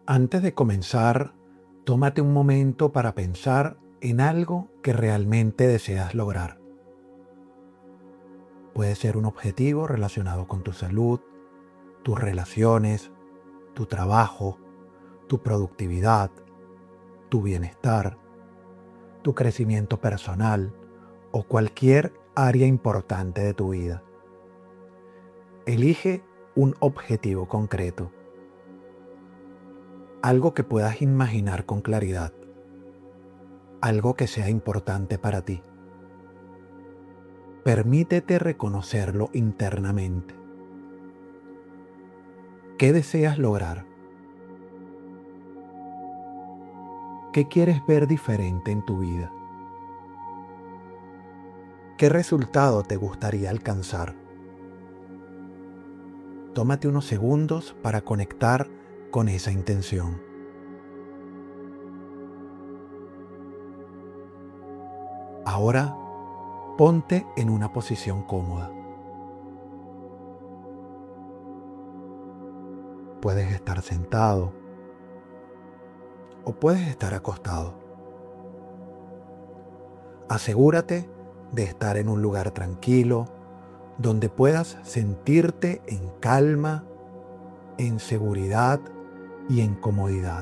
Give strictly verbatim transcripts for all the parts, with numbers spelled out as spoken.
Antes de comenzar, tómate un momento para pensar en algo que realmente deseas lograr. Puede ser un objetivo relacionado con tu salud, tus relaciones, tu trabajo, tu productividad, tu bienestar, tu crecimiento personal o cualquier área importante de tu vida. Elige un objetivo concreto, algo que puedas imaginar con claridad, algo que sea importante para ti. Permítete reconocerlo internamente. ¿Qué deseas lograr? ¿Qué quieres ver diferente en tu vida? ¿Qué resultado te gustaría alcanzar? Tómate unos segundos para conectar con esa intención. Ahora, ponte en una posición cómoda. Puedes estar sentado o puedes estar acostado. Asegúrate de estar en un lugar tranquilo, donde puedas sentirte en calma, en seguridad y en comodidad.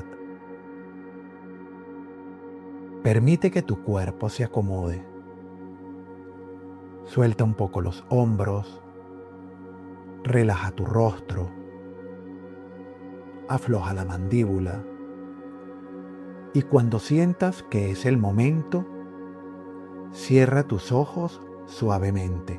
Permite que tu cuerpo se acomode. Suelta un poco los hombros, relaja tu rostro, afloja la mandíbula y cuando sientas que es el momento, cierra tus ojos suavemente.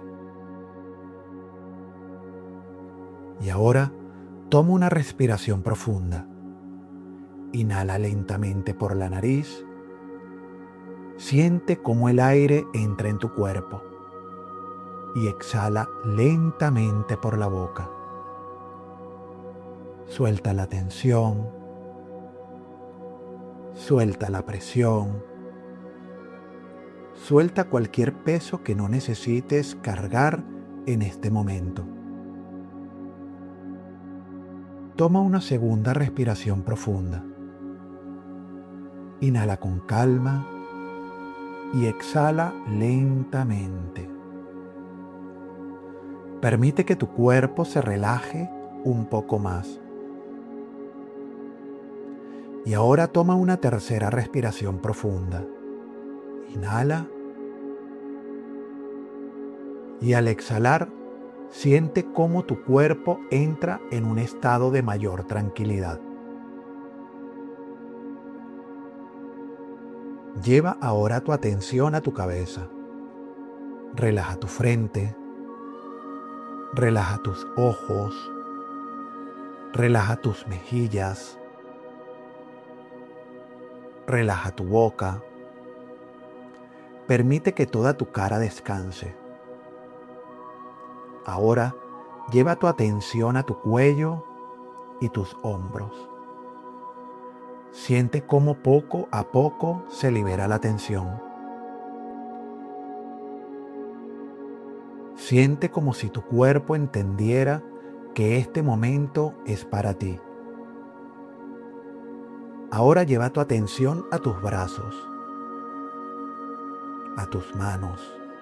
Y ahora toma una respiración profunda. Inhala lentamente por la nariz. Siente cómo el aire entra en tu cuerpo y exhala lentamente por la boca. Suelta la tensión, suelta la presión, suelta cualquier peso que no necesites cargar en este momento. Toma una segunda respiración profunda. Inhala con calma y exhala lentamente. Permite que tu cuerpo se relaje un poco más. Y ahora toma una tercera respiración profunda. Inhala. Y al exhalar, siente cómo tu cuerpo entra en un estado de mayor tranquilidad. Lleva ahora tu atención a tu cabeza. Relaja tu frente. Relaja tus ojos. Relaja tus mejillas. Relaja tu boca. Permite que toda tu cara descanse. Ahora lleva tu atención a tu cuello y tus hombros. Siente cómo poco a poco se libera la tensión. Siente como si tu cuerpo entendiera que este momento es para ti. Ahora lleva tu atención a tus brazos, a tus manos,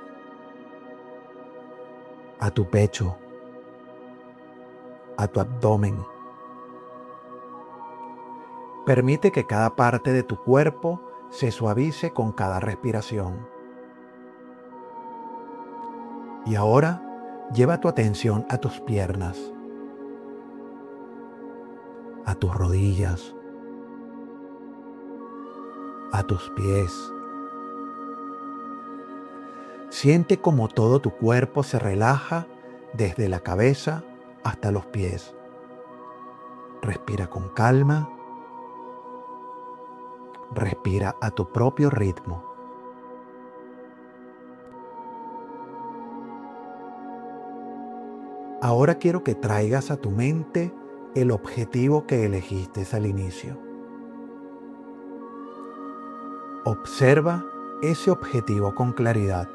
a tu pecho, a tu abdomen. Permite que cada parte de tu cuerpo se suavice con cada respiración. Y ahora lleva tu atención a tus piernas, a tus rodillas, a tus pies. Siente como todo tu cuerpo se relaja desde la cabeza hasta los pies. Respira con calma. Respira a tu propio ritmo. Ahora quiero que traigas a tu mente el objetivo que elegiste al inicio. Observa ese objetivo con claridad.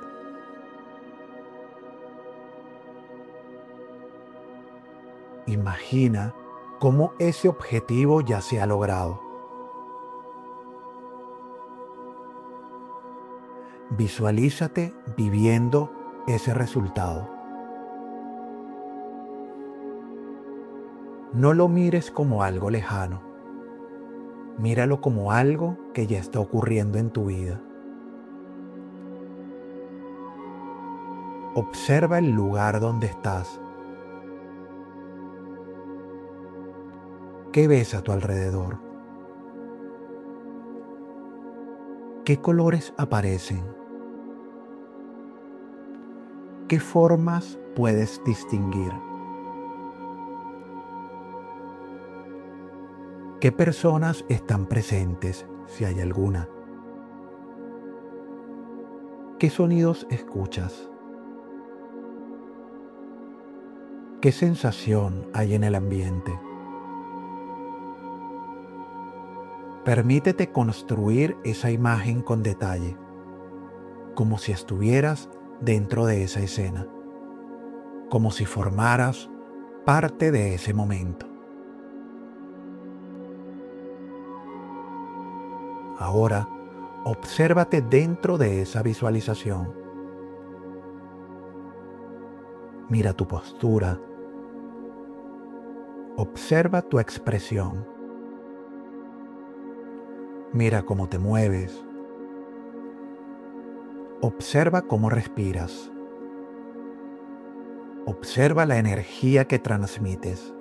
Imagina cómo ese objetivo ya se ha logrado. Visualízate viviendo ese resultado. No lo mires como algo lejano. Míralo como algo que ya está ocurriendo en tu vida. Observa el lugar donde estás. ¿Qué ves a tu alrededor? ¿Qué colores aparecen? ¿Qué formas puedes distinguir? ¿Qué personas están presentes, si hay alguna? ¿Qué sonidos escuchas? ¿Qué sensación hay en el ambiente? Permítete construir esa imagen con detalle, como si estuvieras dentro de esa escena, como si formaras parte de ese momento. Ahora, obsérvate dentro de esa visualización. Mira tu postura. Observa tu expresión. Mira cómo te mueves. Observa cómo respiras. Observa la energía que transmites.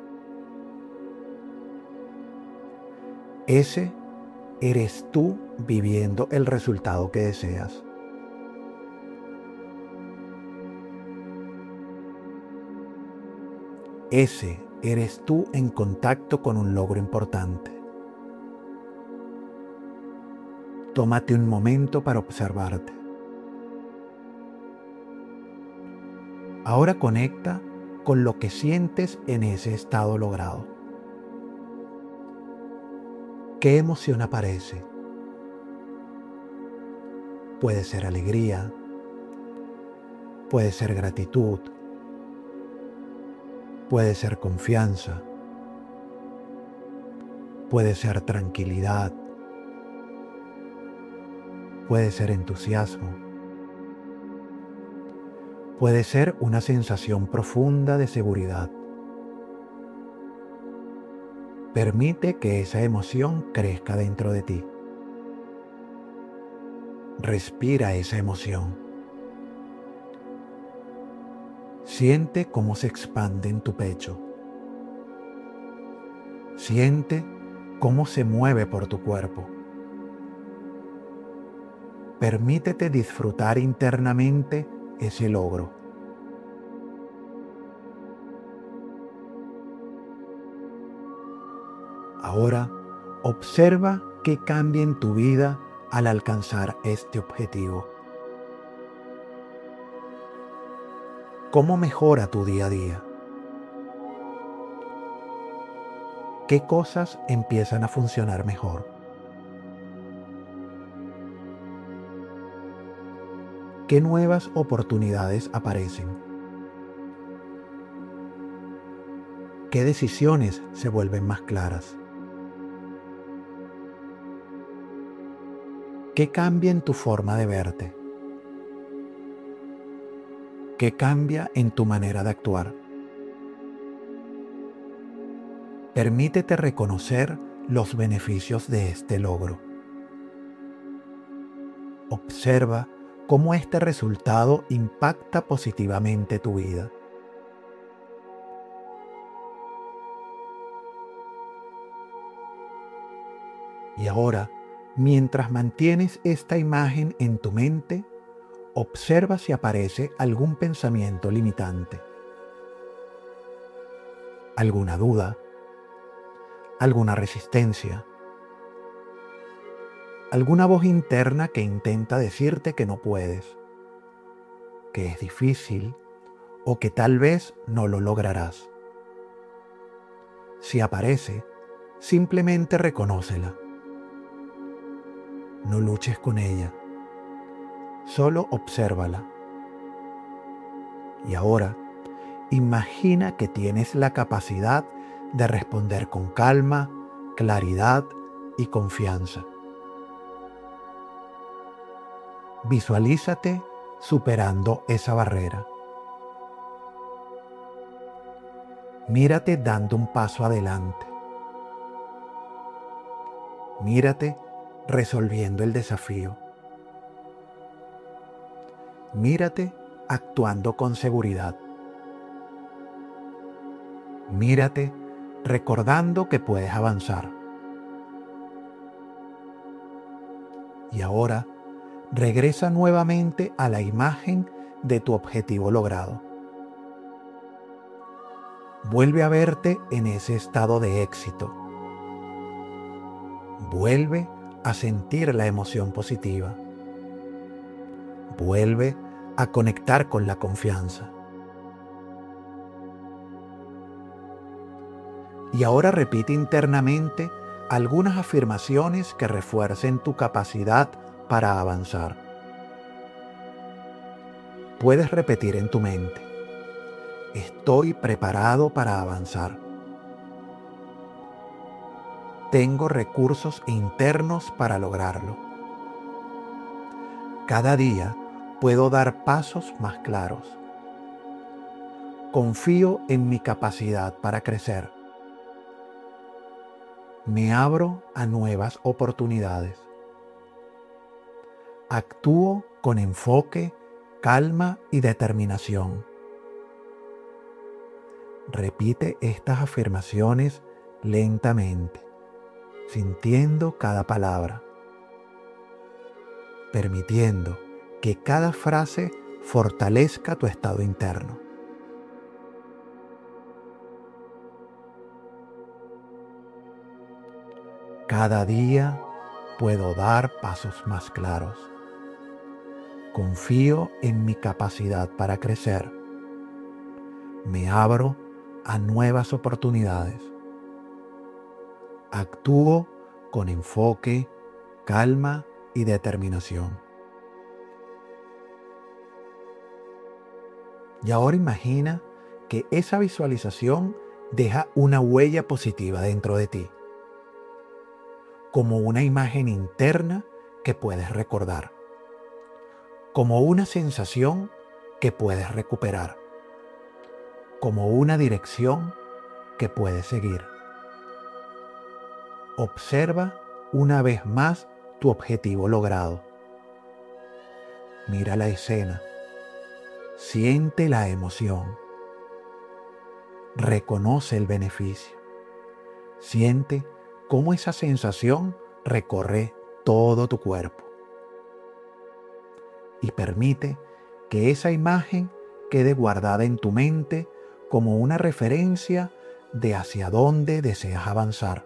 Ese eres tú viviendo el resultado que deseas. Ese eres tú en contacto con un logro importante. Tómate un momento para observarte. Ahora conecta con lo que sientes en ese estado logrado. ¿Qué emoción aparece? Puede ser alegría, puede ser gratitud, puede ser confianza, puede ser tranquilidad, puede ser entusiasmo, puede ser una sensación profunda de seguridad. Permite que esa emoción crezca dentro de ti. Respira esa emoción. Siente cómo se expande en tu pecho. Siente cómo se mueve por tu cuerpo. Permítete disfrutar internamente ese logro. Ahora, observa qué cambia en tu vida al alcanzar este objetivo. ¿Cómo mejora tu día a día? ¿Qué cosas empiezan a funcionar mejor? ¿Qué nuevas oportunidades aparecen? ¿Qué decisiones se vuelven más claras? ¿Qué cambia en tu forma de verte? ¿Qué cambia en tu manera de actuar? Permítete reconocer los beneficios de este logro. Observa cómo este resultado impacta positivamente tu vida. Y ahora, mientras mantienes esta imagen en tu mente, observa si aparece algún pensamiento limitante, alguna duda, alguna resistencia, alguna voz interna que intenta decirte que no puedes, que es difícil o que tal vez no lo lograrás. Si aparece, simplemente reconócela. No luches con ella, solo obsérvala. Y ahora, imagina que tienes la capacidad de responder con calma, claridad y confianza. Visualízate superando esa barrera. Mírate dando un paso adelante. Mírate resolviendo el desafío. Mírate actuando con seguridad. Mírate recordando que puedes avanzar. Y ahora regresa nuevamente a la imagen de tu objetivo logrado. Vuelve a verte en ese estado de éxito. Vuelve a sentir la emoción positiva. Vuelve a conectar con la confianza. Y ahora repite internamente algunas afirmaciones que refuercen tu capacidad para avanzar. Puedes repetir en tu mente: estoy preparado para avanzar. Tengo recursos internos para lograrlo. Cada día puedo dar pasos más claros. Confío en mi capacidad para crecer. Me abro a nuevas oportunidades. Actúo con enfoque, calma y determinación. Repite estas afirmaciones lentamente, sintiendo cada palabra, permitiendo que cada frase fortalezca tu estado interno. Cada día puedo dar pasos más claros. Confío en mi capacidad para crecer. Me abro a nuevas oportunidades. Actúo con enfoque, calma y determinación. Y ahora imagina que esa visualización deja una huella positiva dentro de ti, como una imagen interna que puedes recordar, como una sensación que puedes recuperar, como una dirección que puedes seguir. Observa una vez más tu objetivo logrado. Mira la escena. Siente la emoción. Reconoce el beneficio. Siente cómo esa sensación recorre todo tu cuerpo. Y permite que esa imagen quede guardada en tu mente como una referencia de hacia dónde deseas avanzar.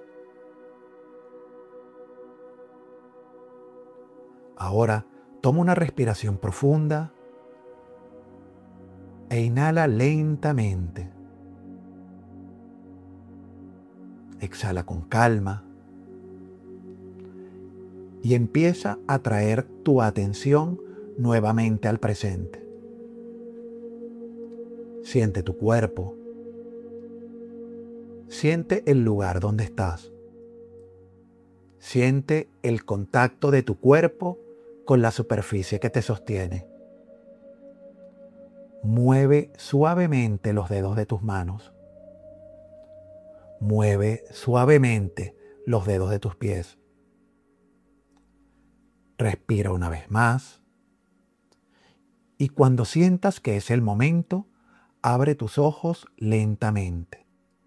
Ahora toma una respiración profunda e inhala lentamente. Exhala con calma y empieza a traer tu atención nuevamente al presente. Siente tu cuerpo. Siente el lugar donde estás. Siente el contacto de tu cuerpo con la superficie que te sostiene. Mueve suavemente los dedos de tus manos. Mueve suavemente los dedos de tus pies. Respira una vez más. Y cuando sientas que es el momento, abre tus ojos lentamente.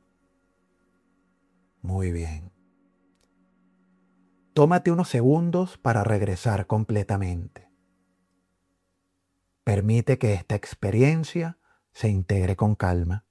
Muy bien. Tómate unos segundos para regresar completamente. Permite que esta experiencia se integre con calma.